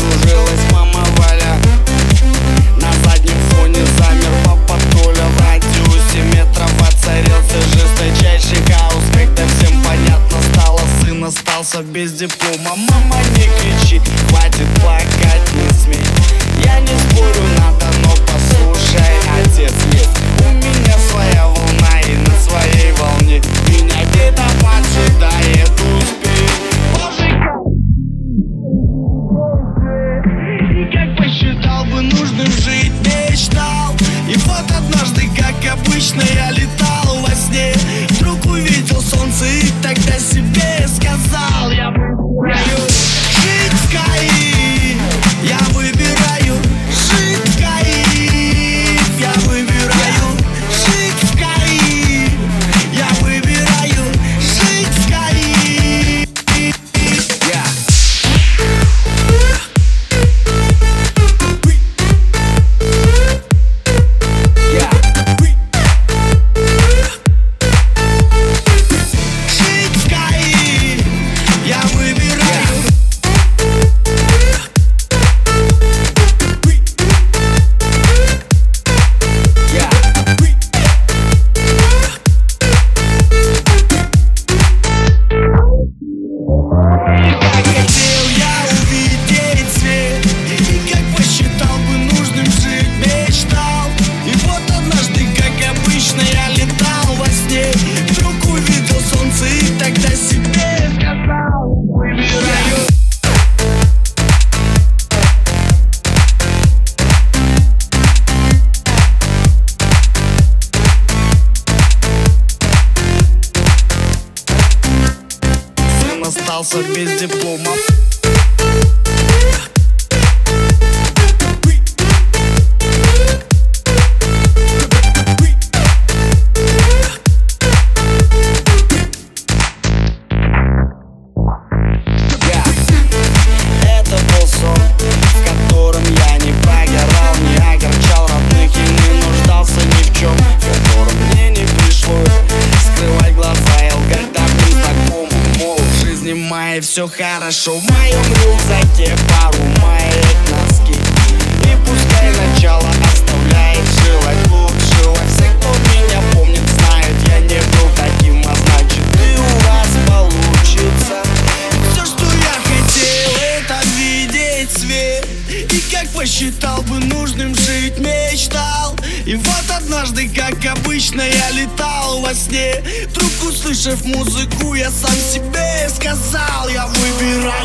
закружилась мама Валя. На заднем фоне замер папа Толя. В радиусе метров воцарился жесточайший хаос. Когда всем понятно стало, сын остался без диплома. Мама, не кричи, хватит плакать, не смей. Я не спорю, надо, но послушай, отец есть. У меня своя волна, и на своей волне меня где-то поджидает успех. И как посчитал бы нужным жить, мечтал. И вот однажды, как обычно, я летал во сне. Вдруг увидел солнце и тогда себе сказал: я выбираю жить в Каире. Я выбираю жить в Каире. Я выбираю жить в Каире. Я выбираю жить в Каире. Остался без диплома. Это был сон, в котором я не прогорал, не огорчал родных и не нуждался ни в чем, в котором мне не пришлось скрывать глаза и лгать таким знакомым, мол, в жизни моей все хорошо. В моем рюкзаке пару маек, носки, и пускай начало оставляет желать лучшего. Все, кто меня помнит, знают, я не был таким, а значит и у вас получится. Все, что я хотел, это видеть свет. И как посчитал бы нужным жить, мечтал. И вот однажды, как обычно, я летал во сне. Вдруг, услышав музыку, я сам себе сказал: я выбираю